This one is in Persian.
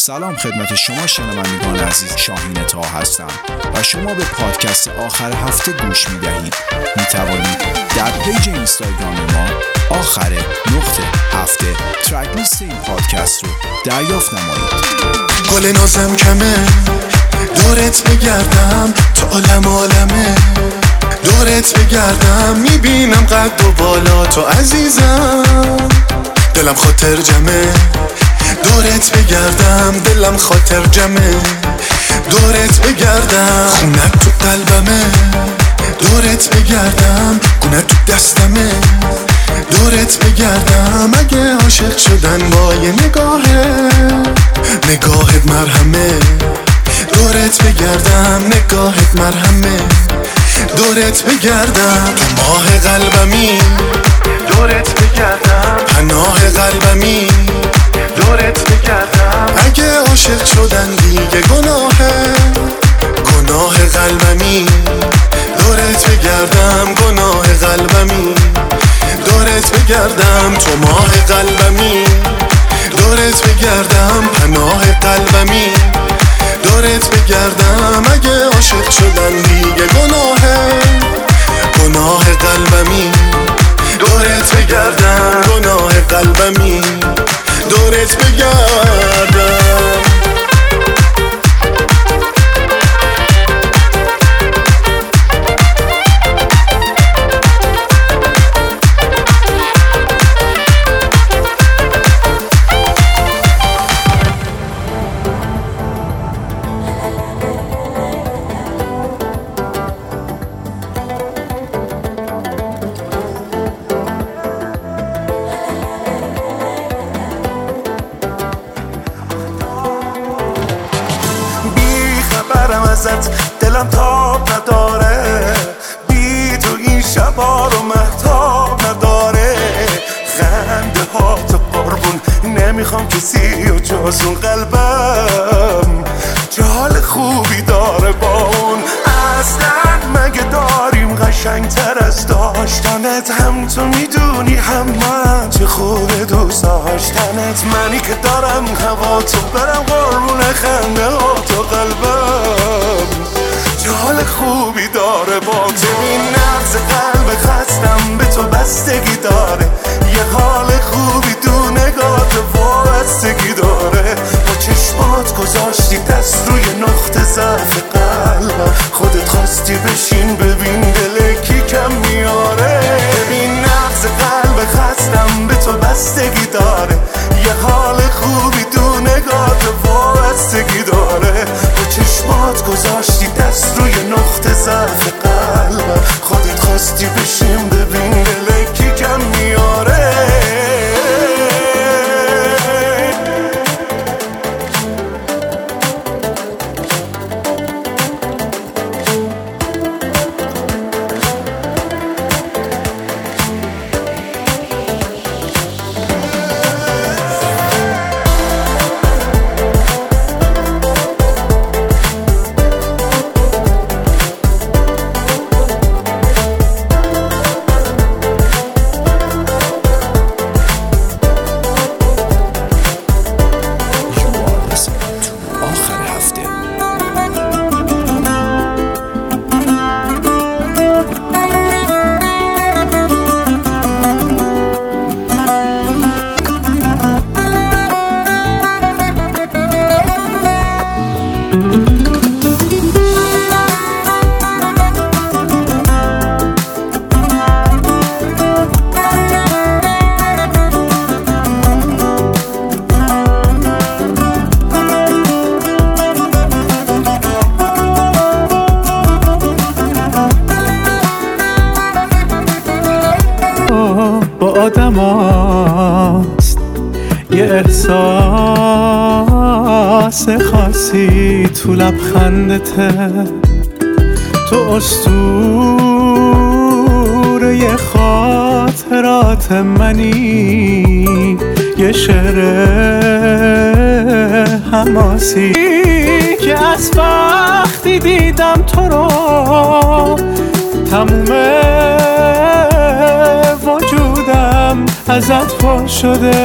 سلام خدمت شما شنوندگان عزیز، شاهین طه هستم و شما به پادکست آخر هفته گوش می‌دهید. می‌توانید در پیج اینستاگرام ما آخر_هفته ترک لیست این پادکست رو دریافت نمایید. گل نازم کمه دورت بگردم تا عالمه دورت بگردم میبینم قد و بالا تو عزیزم، دلم خاطر جمعه دورت بگردم، دلم خاطر جمعه دورت بگردم، خونت تو قلبمه دورت بگردم، گونت تو دستمه دورت بگردم، اگه عاشق شدن با یه نگاهت مرهمه دورت بگردم، نگاهت مرهمه دورت بگردم، تو ماه قلبمی دورت بگردم، پناه قلبمی دورت بگردم، اگه عاشق شدن دیگه گناه قلبمی دورت بگردم، گناه قلبمی دورت بگردم، تو ماه قلبمی دورت بگردم، پناه قلبمی دورت بگردم، اگه عاشق شدن دیگه گناه قلبمی دورت بگردم، گناه قلبمی دورت بگردم. دلم تاب نداره، بی تو این شبا رو مهتاب نداره، خنده ها تو قربون نمیخوام کسی و جز اون قلبم جال خوبی داره با اون، اصلا مگه داریم قشنگتر از داشتنت، هم تو میدونی هم من چه خوبه دوست داشتنت، منی که دارم هوا تو برم قربون خنده ها تو قلبم جال خوبی داره با تو، این نبض قلب خستم به تو بستگی داره، یه حال خوبی تو نگاه تو وابستگی داره، با چشمات گذاشتی دست روی نقطه ضعف قلبم، خودت خواستی بشین ببین دل کی کم میاره، ببین نبض قلب خستم به تو بستگی داره، یه حال خوبی تو نگاه تو وابستگی داره، با چشمات گذاشتی دست روی نقطه ضعف قلبم، خودت خواستی بشین ببین دل کی کم میاره. آدم هاست یه احساس خاصی تو لبخندته، تو اسطوره خاطرات منی، یه شعر حماسی که از وقتی دیدم تو رو تموم وجودم ازت پر شده،